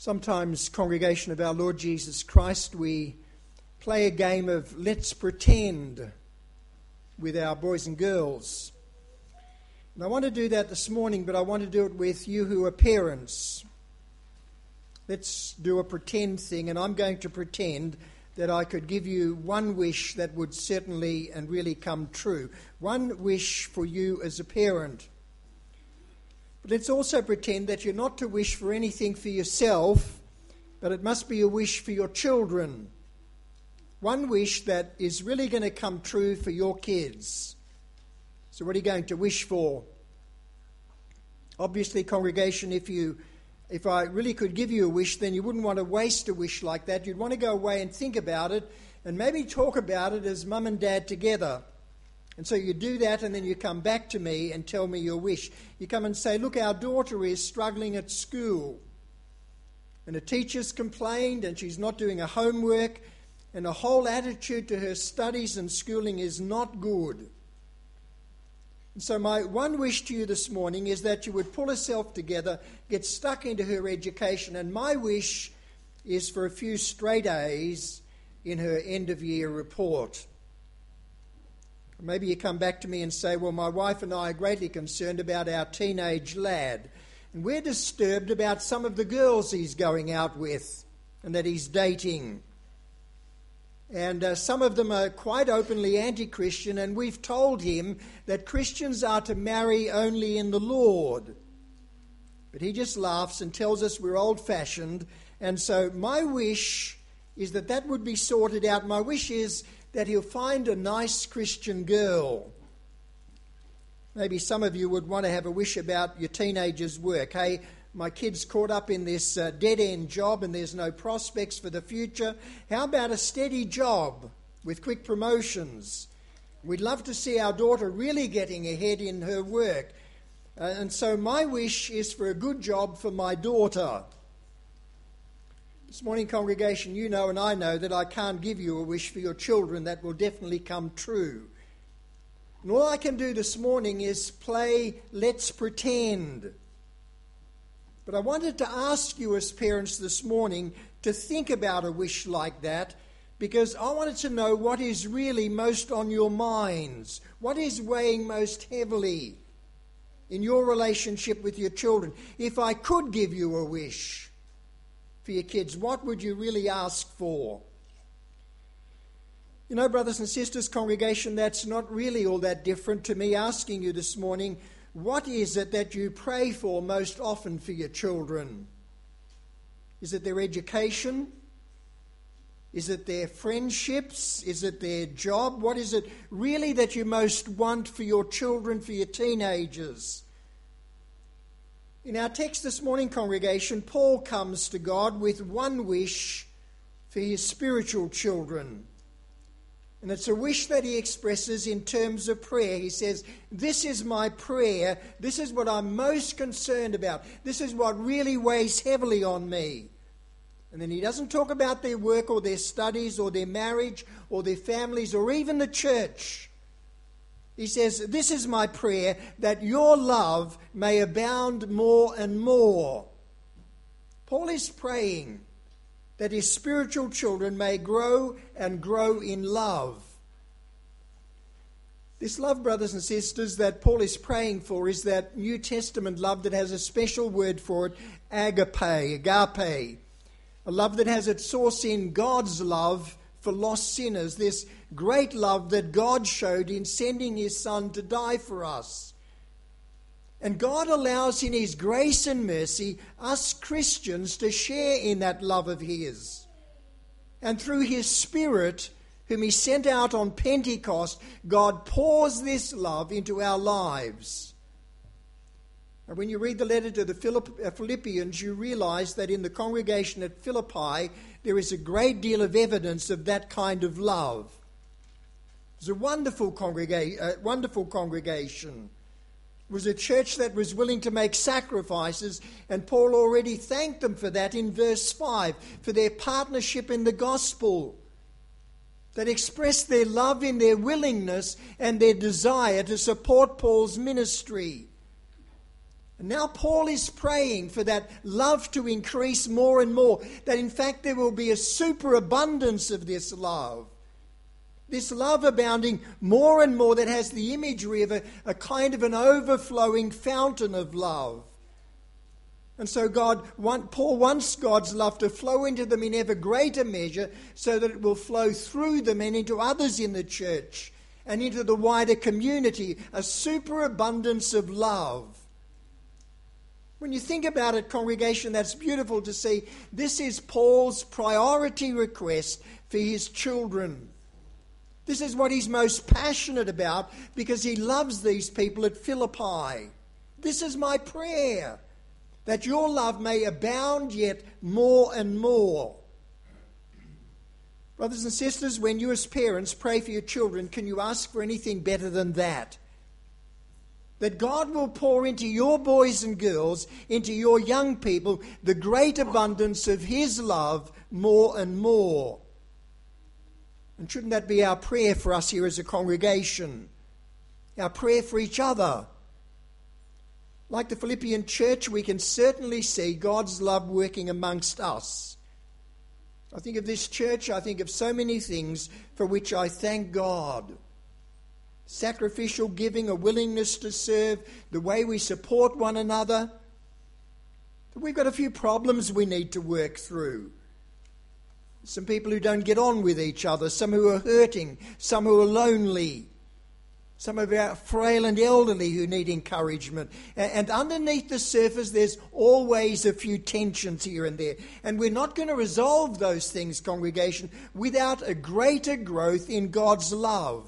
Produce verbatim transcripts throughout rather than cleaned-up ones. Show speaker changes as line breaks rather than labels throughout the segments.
Sometimes, congregation of our Lord Jesus Christ, we play a game of let's pretend with our boys and girls. And I want to do that this morning, but I want to do it with you who are parents. Let's do a pretend thing, and I'm going to pretend that I could give you one wish that would certainly and really come true. One wish for you as a parent. But let's also pretend that you're not to wish for anything for yourself, but it must be a wish for your children. One wish that is really going to come true for your kids. So what are you going to wish for? Obviously, congregation, if you if I really could give you a wish, then you wouldn't want to waste a wish like that. You'd want to go away and think about it and maybe talk about it as mum and dad together. And so you do that, and then you come back to me and tell me your wish. You come and say, look, our daughter is struggling at school. And the teacher's complained, and she's not doing her homework, and the whole attitude to her studies and schooling is not good. And so my one wish to you this morning is that you would pull herself together, get stuck into her education, and my wish is for a few straight A's in her end-of-year report. Maybe you come back to me and say, well, my wife and I are greatly concerned about our teenage lad, and we're disturbed about some of the girls he's going out with and that he's dating. And uh, some of them are quite openly anti-Christian, and we've told him that Christians are to marry only in the Lord. But he just laughs and tells us we're old-fashioned, and so my wish is that that would be sorted out. My wish is that he'll find a nice Christian girl. Maybe some of you would want to have a wish about your teenager's work. Hey, my kid's caught up in this uh, dead-end job and there's no prospects for the future. How about a steady job with quick promotions? We'd love to see our daughter really getting ahead in her work. Uh, and so my wish is for a good job for my daughter. This morning, congregation, you know and I know that I can't give you a wish for your children that will definitely come true. And all I can do this morning is play let's pretend. But I wanted to ask you as parents this morning to think about a wish like that, because I wanted to know what is really most on your minds, what is weighing most heavily in your relationship with your children. If I could give you a wish for your kids, what would you really ask for? You know, brothers and sisters, congregation, that's not really all that different to me asking you this morning, what is it that you pray for most often for your children? Is it their education? Is it their friendships? Is it their job? What is it really that you most want for your children, for your teenagers? In our text this morning, congregation, Paul comes to God with one wish for his spiritual children. And it's a wish that he expresses in terms of prayer. He says, this is my prayer. This is what I'm most concerned about. This is what really weighs heavily on me. And then he doesn't talk about their work or their studies or their marriage or their families or even the church. He says, this is my prayer, that your love may abound more and more. Paul is praying that his spiritual children may grow and grow in love. This love, brothers and sisters, that Paul is praying for is that New Testament love that has a special word for it, agape, agape. A love that has its source in God's love for lost sinners, this great love that God showed in sending his Son to die for us. And God allows in his grace and mercy us Christians to share in that love of his. And through his Spirit, whom he sent out on Pentecost, God pours this love into our lives. And when you read the letter to the Philippians, you realize that in the congregation at Philippi, there is a great deal of evidence of that kind of love. It was a wonderful, congrega- uh, wonderful congregation. It was a church that was willing to make sacrifices, and Paul already thanked them for that in verse five, for their partnership in the gospel, that expressed their love in their willingness and their desire to support Paul's ministry. And now Paul is praying for that love to increase more and more, that in fact there will be a superabundance of this love. This love abounding more and more, that has the imagery of a, a kind of an overflowing fountain of love. And so God, want, Paul wants God's love to flow into them in ever greater measure, so that it will flow through them and into others in the church and into the wider community, a superabundance of love. When you think about it, congregation, that's beautiful to see. This is Paul's priority request for his children. This is what he's most passionate about, because he loves these people at Philippi. This is my prayer, that your love may abound yet more and more. Brothers and sisters, when you as parents pray for your children, can you ask for anything better than that? That God will pour into your boys and girls, into your young people, the great abundance of his love more and more. And shouldn't that be our prayer for us here as a congregation? Our prayer for each other. Like the Philippian church, we can certainly see God's love working amongst us. I think of this church, I think of so many things for which I thank God. Sacrificial giving, a willingness to serve, the way we support one another. We've got a few problems we need to work through. Some people who don't get on with each other, some who are hurting, some who are lonely, some of our frail and elderly who need encouragement. And underneath the surface, there's always a few tensions here and there. And we're not going to resolve those things, congregation, without a greater growth in God's love.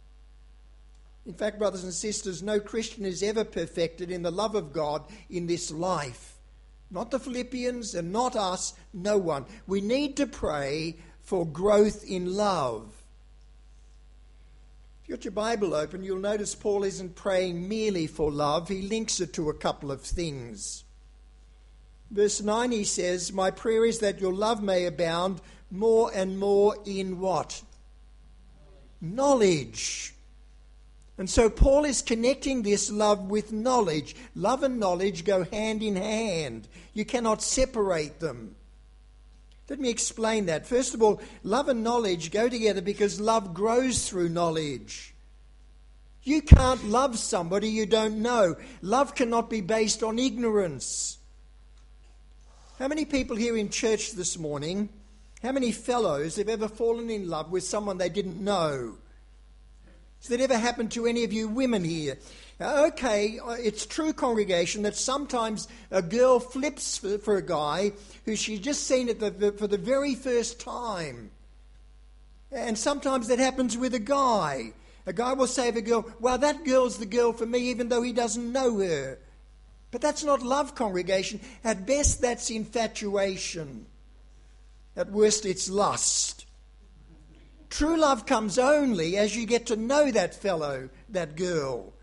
In fact, brothers and sisters, no Christian is ever perfected in the love of God in this life. Not the Philippians and not us, no one. We need to pray for growth in love. If you've got your Bible open, you'll notice Paul isn't praying merely for love. He links it to a couple of things. Verse nine, he says, my prayer is that your love may abound more and more in what? Knowledge. And so Paul is connecting this love with knowledge. Love and knowledge go hand in hand. You cannot separate them. Let me explain that. First of all, love and knowledge go together because love grows through knowledge. You can't love somebody you don't know. Love cannot be based on ignorance. How many people here in church this morning, how many fellows have ever fallen in love with someone they didn't know? Has that ever happened to any of you women here? Okay, it's true, congregation, that sometimes a girl flips for, for a guy who she's just seen at the, for the very first time. And sometimes that happens with a guy. A guy will say of a girl, well, that girl's the girl for me, even though he doesn't know her. But that's not love, congregation. At best, that's infatuation. At worst, it's lust. True love comes only as you get to know that fellow, that girl.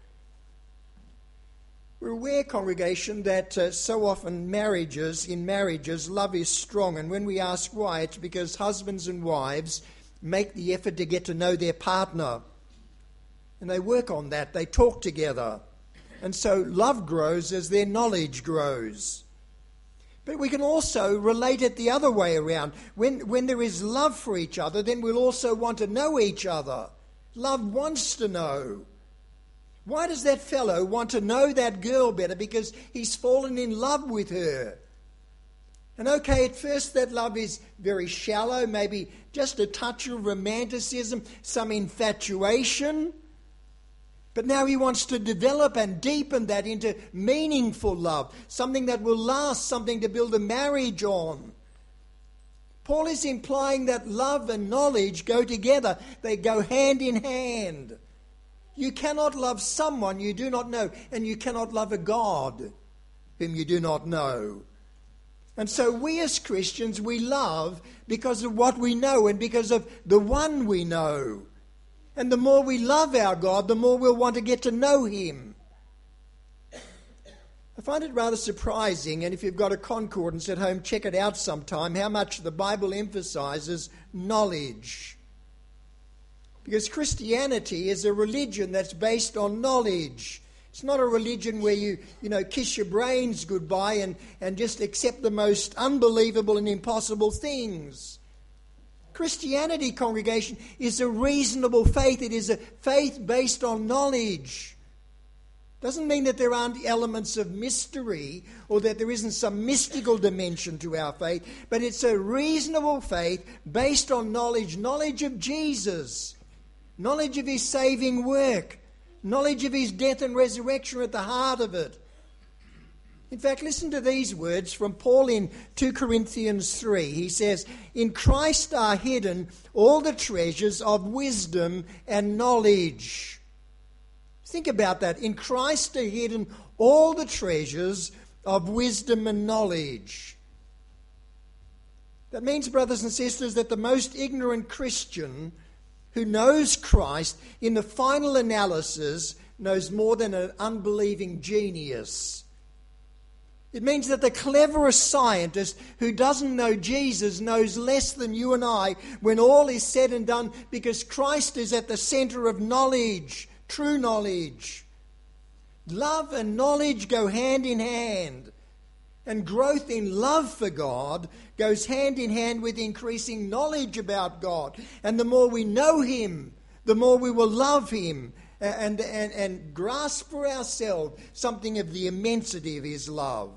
We're aware, congregation, that uh, so often marriages, in marriages, love is strong. And when we ask why, it's because husbands and wives make the effort to get to know their partner. And they work on that. They talk together. And so love grows as their knowledge grows. But we can also relate it the other way around. When, when there is love for each other, then we'll also want to know each other. Love wants to know. Why does that fellow want to know that girl better? Because he's fallen in love with her. And okay, at first that love is very shallow, maybe just a touch of romanticism, some infatuation. But now he wants to develop and deepen that into meaningful love, something that will last, something to build a marriage on. Paul is implying that love and knowledge go together. They go hand in hand. You cannot love someone you do not know, and you cannot love a God whom you do not know. And so we as Christians, we love because of what we know and because of the one we know. And the more we love our God, the more we'll want to get to know him. I find it rather surprising, and if you've got a concordance at home, check it out sometime, how much the Bible emphasizes knowledge. Because Christianity is a religion that's based on knowledge. It's not a religion where you, you know, kiss your brains goodbye and, and just accept the most unbelievable and impossible things. Christianity, congregation, is a reasonable faith. It is a faith based on knowledge. Doesn't mean that there aren't elements of mystery or that there isn't some mystical dimension to our faith, but it's a reasonable faith based on knowledge, knowledge of Jesus, knowledge of his saving work, knowledge of his death and resurrection at the heart of it. In fact, listen to these words from Paul in two Corinthians three. He says, "In Christ are hidden all the treasures of wisdom and knowledge." Think about that. In Christ are hidden all the treasures of wisdom and knowledge. That means, brothers and sisters, that the most ignorant Christian who knows Christ, in the final analysis, knows more than an unbelieving genius. It means that the cleverest scientist who doesn't know Jesus knows less than you and I when all is said and done, because Christ is at the center of knowledge, true knowledge. Love and knowledge go hand in hand. And growth in love for God goes hand in hand with increasing knowledge about God. And the more we know him, the more we will love him and, and, and grasp for ourselves something of the immensity of his love.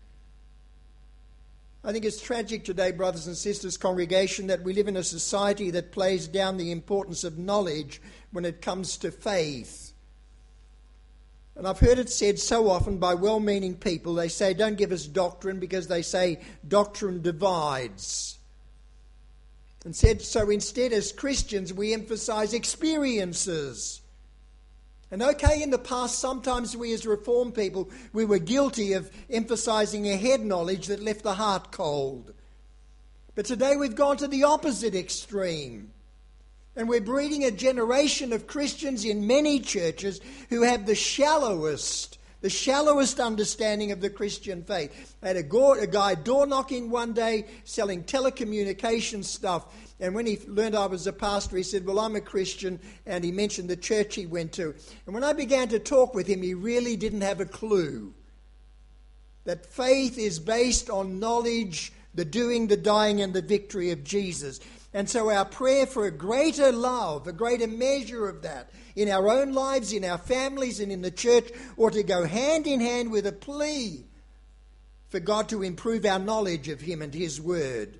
I think it's tragic today, brothers and sisters, congregation, that we live in a society that plays down the importance of knowledge when it comes to faith. And I've heard it said so often by well-meaning people. They say, don't give us doctrine, because they say doctrine divides. And said, so instead as Christians we emphasize experiences. And okay, in the past, sometimes we as Reformed people, we were guilty of emphasizing a head knowledge that left the heart cold. But today we've gone to the opposite extreme. And we're breeding a generation of Christians in many churches who have the shallowest, the shallowest understanding of the Christian faith. I had a, go- a guy door knocking one day, selling telecommunication stuff. And when he learned I was a pastor, he said, well, I'm a Christian. And he mentioned the church he went to. And when I began to talk with him, he really didn't have a clue that faith is based on knowledge, the doing, the dying, and the victory of Jesus. And so our prayer for a greater love, a greater measure of that in our own lives, in our families, and in the church ought to go hand in hand with a plea for God to improve our knowledge of him and his word.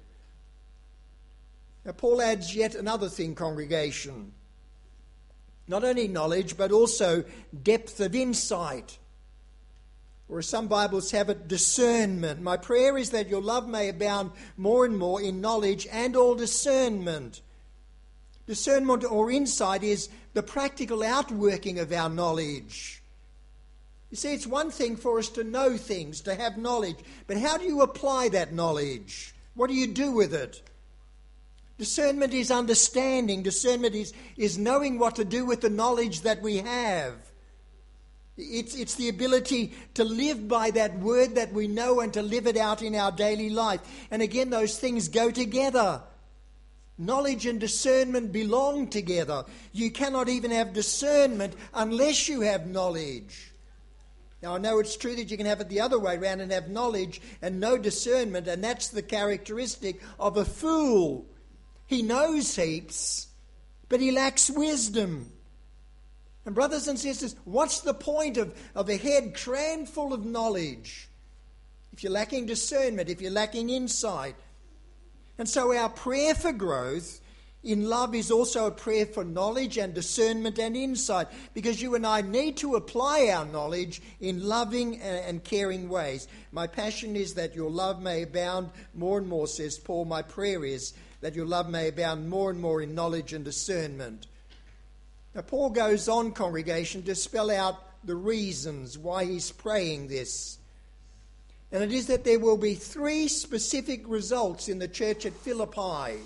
Now, Paul adds yet another thing, congregation. Not only knowledge, but also depth of insight. Or as some Bibles have it, discernment. My prayer is that your love may abound more and more in knowledge and all discernment. Discernment or insight is the practical outworking of our knowledge. You see, it's one thing for us to know things, to have knowledge, but how do you apply that knowledge? What do you do with it? Discernment is understanding. Discernment is, is knowing what to do with the knowledge that we have. It's, it's the ability to live by that word that we know and to live it out in our daily life. And again, those things go together. Knowledge and discernment belong together. You cannot even have discernment unless you have knowledge. Now, I know it's true that you can have it the other way around and have knowledge and no discernment, and that's the characteristic of a fool. He knows heaps, but he lacks wisdom. And brothers and sisters, what's the point of, of a head crammed full of knowledge if you're lacking discernment, if you're lacking insight? And so our prayer for growth in love is also a prayer for knowledge and discernment and insight, because you and I need to apply our knowledge in loving and caring ways. My passion is that your love may abound more and more, says Paul. My prayer is that your love may abound more and more in knowledge and discernment. Now, Paul goes on, congregation, to spell out the reasons why he's praying this. And it is that there will be three specific results in the church at Philippi.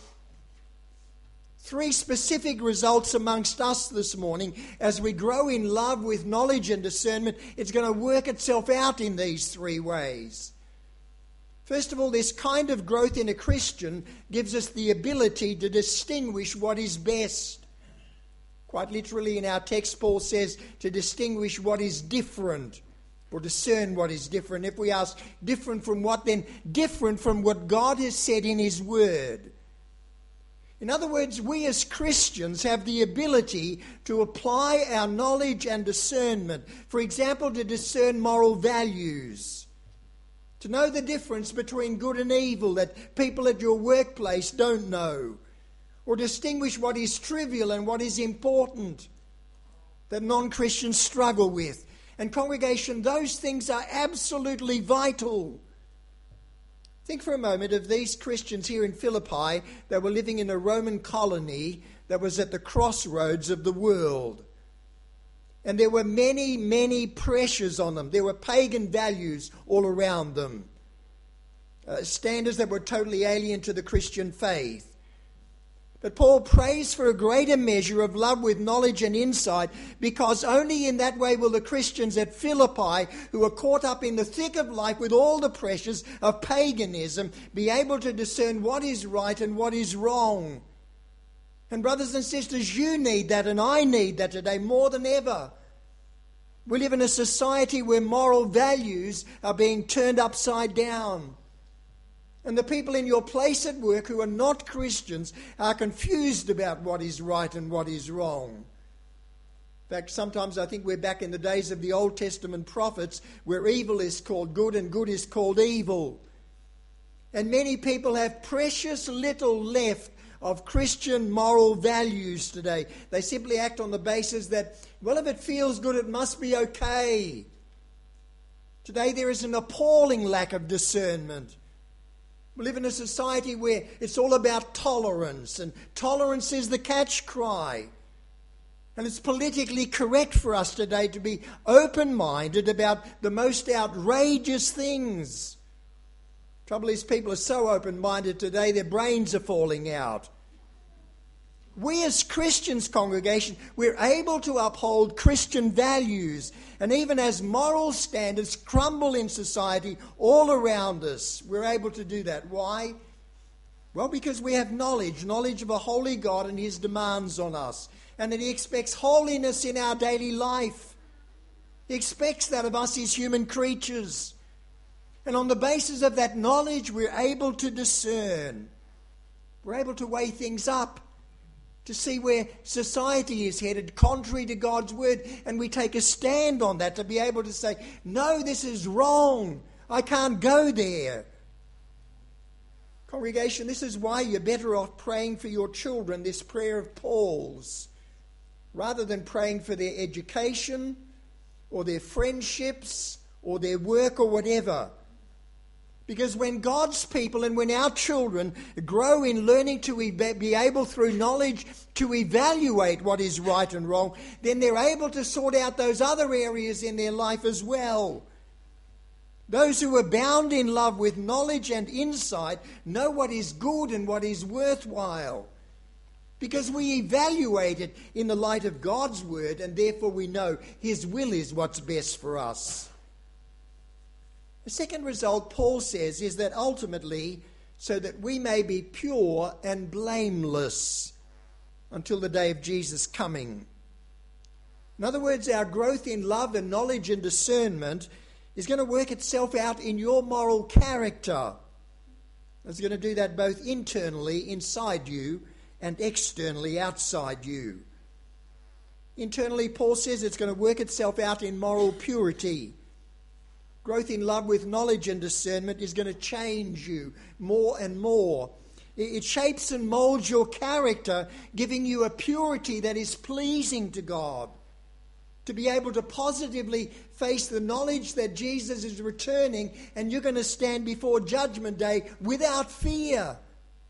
Three specific results amongst us this morning. As we grow in love with knowledge and discernment, it's going to work itself out in these three ways. First of all, this kind of growth in a Christian gives us the ability to distinguish what is best. Quite literally in our text, Paul says to distinguish what is different, or discern what is different. If we ask different from what, then different from what God has said in his word. In other words, we as Christians have the ability to apply our knowledge and discernment. For example, to discern moral values. To know the difference between good and evil that people at your workplace don't know. Or distinguish what is trivial and what is important that non-Christians struggle with. And congregation, those things are absolutely vital. Think for a moment of these Christians here in Philippi that were living in a Roman colony that was at the crossroads of the world. And there were many, many pressures on them. There were pagan values all around them. Uh, standards that were totally alien to the Christian faith. But Paul prays for a greater measure of love with knowledge and insight, because only in that way will the Christians at Philippi, who are caught up in the thick of life with all the pressures of paganism, be able to discern what is right and what is wrong. And brothers and sisters, you need that and I need that today more than ever. We live in a society where moral values are being turned upside down. And the people in your place at work who are not Christians are confused about what is right and what is wrong. In fact, sometimes I think we're back in the days of the Old Testament prophets where evil is called good and good is called evil. And many people have precious little left of Christian moral values today. They simply act on the basis that, well, if it feels good, it must be okay. Today there is an appalling lack of discernment. We live in a society where it's all about tolerance, and tolerance is the catch cry. And it's politically correct for us today to be open-minded about the most outrageous things. Trouble is, people are so open-minded today, their brains are falling out. We as Christians, congregation, we're able to uphold Christian values. And even as moral standards crumble in society all around us, we're able to do that. Why? Well, because we have knowledge, knowledge of a holy God and his demands on us. And that he expects holiness in our daily life. He expects that of us as human creatures. And on the basis of that knowledge, we're able to discern. We're able to weigh things up, to see where society is headed contrary to God's word, and we take a stand on that to be able to say, no, this is wrong. I can't go there. Congregation, this is why you're better off praying for your children this prayer of Paul's, rather than praying for their education or their friendships or their work or whatever. Because when God's people and when our children grow in learning to be able through knowledge to evaluate what is right and wrong, then they're able to sort out those other areas in their life as well. Those who are bound in love with knowledge and insight know what is good and what is worthwhile. Because we evaluate it in the light of God's word, and therefore we know his will is what's best for us. The second result, Paul says, is that ultimately, so that we may be pure and blameless until the day of Jesus' coming. In other words, our growth in love and knowledge and discernment is going to work itself out in your moral character. It's going to do that both internally, inside you, and externally, outside you. Internally, Paul says it's going to work itself out in moral purity. Growth in love with knowledge and discernment is going to change you more and more. It shapes and molds your character, giving you a purity that is pleasing to God. To be able to positively face the knowledge that Jesus is returning and you're going to stand before Judgment Day without fear.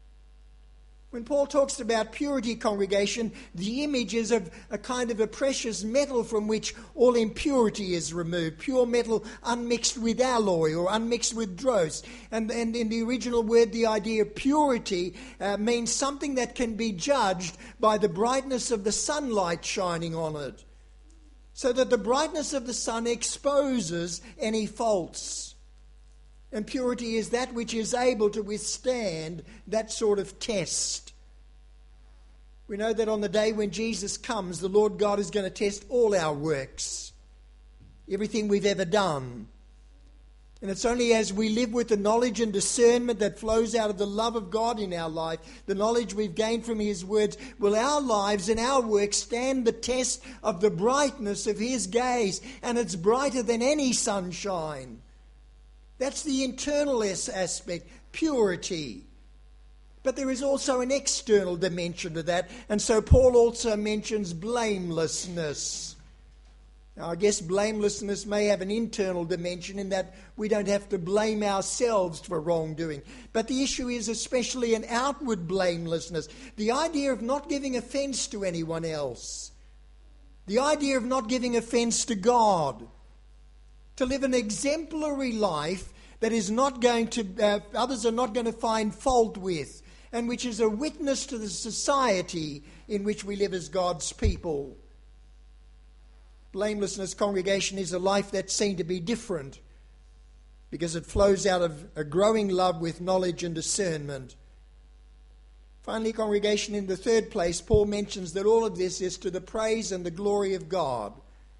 When Paul talks about purity, congregation, the image is of a kind of a precious metal from which all impurity is removed. Pure metal unmixed with alloy or unmixed with dross. And, and in the original word, the idea of purity uh, means something that can be judged by the brightness of the sunlight shining on it. So that the brightness of the sun exposes any faults. And purity is that which is able to withstand that sort of test. We know that on the day when Jesus comes, the Lord God is going to test all our works, everything we've ever done. And it's only as we live with the knowledge and discernment that flows out of the love of God in our life, the knowledge we've gained from His words, will our lives and our works stand the test of the brightness of His gaze. And it's brighter than any sunshine. That's the internal aspect, purity. But there is also an external dimension to that. And so Paul also mentions blamelessness. Now, I guess blamelessness may have an internal dimension in that we don't have to blame ourselves for wrongdoing. But the issue is especially an outward blamelessness. The idea of not giving offense to anyone else. The idea of not giving offense to God. To live an exemplary life that is not going to, uh, others are not going to find fault with, and which is a witness to the society in which we live as God's people. Blamelessness, congregation, is a life that's seen to be different because it flows out of a growing love with knowledge and discernment. Finally, congregation, in the third place, Paul mentions that all of this is to the praise and the glory of God.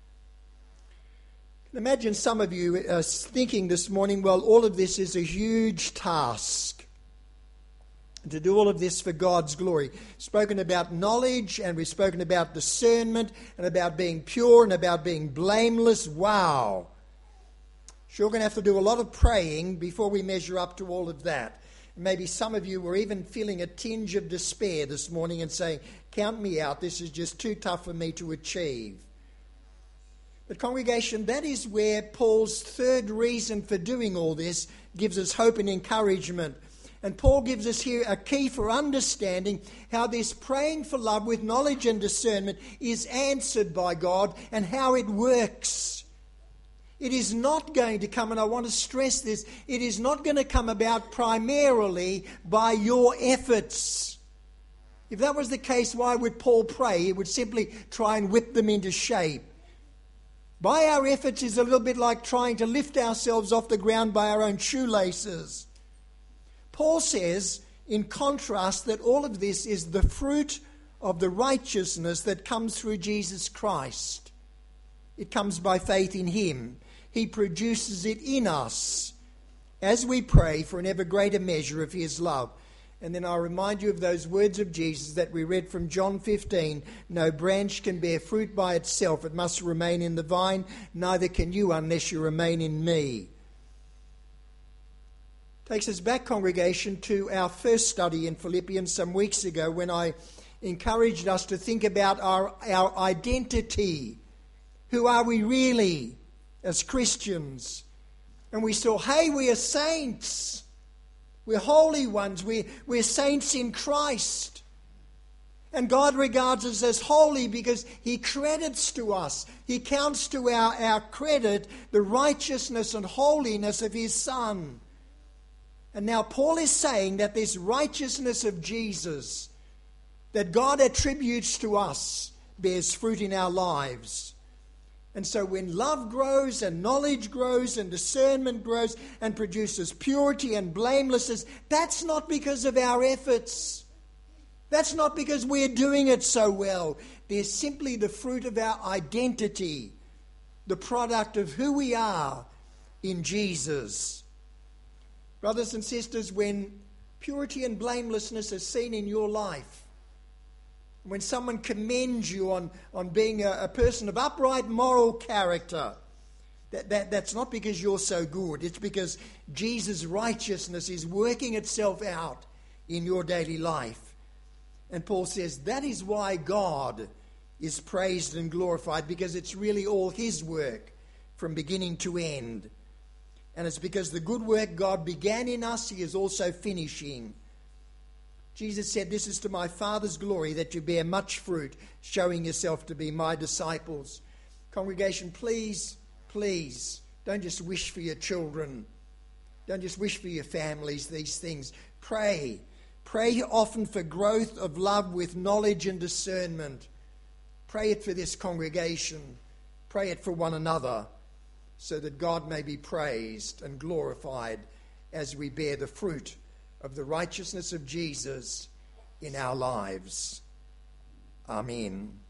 Imagine some of you are thinking this morning, well, all of this is a huge task. To do all of this for God's glory. Spoken about knowledge, and we've spoken about discernment, and about being pure, and about being blameless. Wow. Sure going to have to do a lot of praying before we measure up to all of that. Maybe some of you were even feeling a tinge of despair this morning and saying, count me out, this is just too tough for me to achieve. But congregation, that is where Paul's third reason for doing all this gives us hope and encouragement. And Paul gives us here a key for understanding how this praying for love with knowledge and discernment is answered by God and how it works. It is not going to come, and I want to stress this, it is not going to come about primarily by your efforts. If that was the case, why would Paul pray? He would simply try and whip them into shape. By our efforts is a little bit like trying to lift ourselves off the ground by our own shoelaces. Paul says, in contrast, that all of this is the fruit of the righteousness that comes through Jesus Christ. It comes by faith in Him. He produces it in us as we pray for an ever greater measure of His love. And then I'll remind you of those words of Jesus that we read from John fifteen. No branch can bear fruit by itself. It must remain in the vine. Neither can you unless you remain in me. Takes us back, congregation, to our first study in Philippians some weeks ago when I encouraged us to think about our, our identity. Who are we really as Christians? And we saw, hey, we are saints. We're holy ones. We, we're saints in Christ. And God regards us as holy because He credits to us. He counts to our, our credit the righteousness and holiness of His Son. And now Paul is saying that this righteousness of Jesus that God attributes to us bears fruit in our lives. And so when love grows and knowledge grows and discernment grows and produces purity and blamelessness, that's not because of our efforts. That's not because we're doing it so well. They're simply the fruit of our identity, the product of who we are in Jesus. Brothers and sisters, when purity and blamelessness are seen in your life, when someone commends you on, on being a, a person of upright moral character, that, that, that's not because you're so good. It's because Jesus' righteousness is working itself out in your daily life. And Paul says that is why God is praised and glorified, because it's really all His work from beginning to end. And it's because the good work God began in us, He is also finishing. Jesus said, this is to my Father's glory that you bear much fruit, showing yourself to be my disciples. Congregation, please, please, don't just wish for your children. Don't just wish for your families these things. Pray. Pray often for growth of love with knowledge and discernment. Pray it for this congregation. Pray it for one another, so that God may be praised and glorified as we bear the fruit of the righteousness of Jesus in our lives.
Amen.